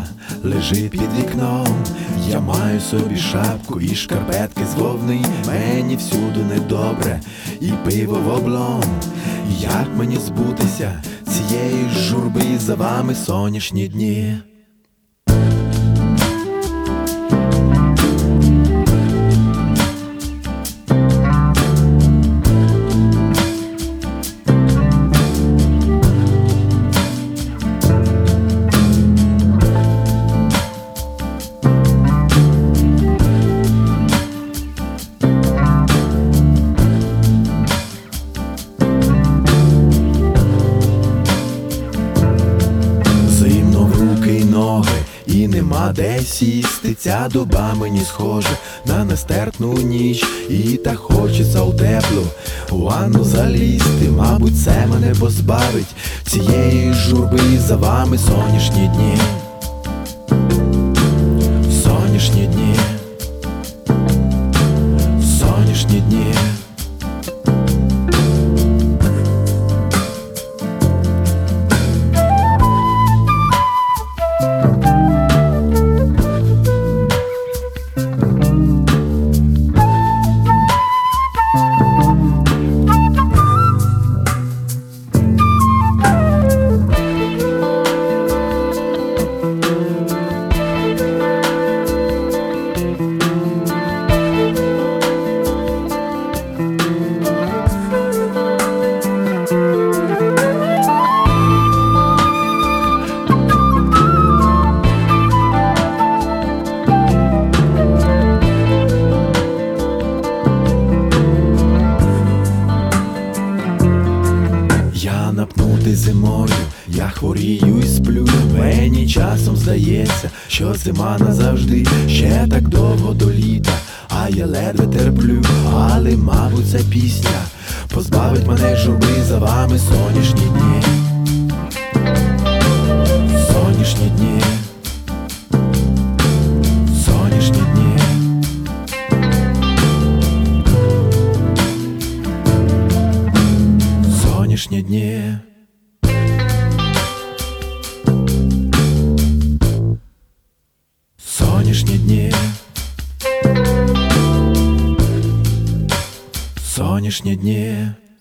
лежить під вікном. Я маю собі шапку і шкарпетки з вовни. Мені всюди недобре і пиво в облом. Як мені збутися цієї журби, за вами сонячні дні? І нема де сісти, ця доба мені схожа на нестерпну ніч. І так хочеться у теплу ванну залізти. Мабуть, це мене позбавить цієї журби, за вами сонячні дні. Сонячні дні. Сонячні дні. Напнутий зимою, я хворію і сплю. Мені часом здається, що зима назавжди. Ще так довго до літа, а я ледве терплю. Але, мабуть, ця пісня позбавить мене журби, за вами сонячні дні. Сонячні дні. Сонячні дні. Сонячні дні. Сонячні дні. Сонячні дні.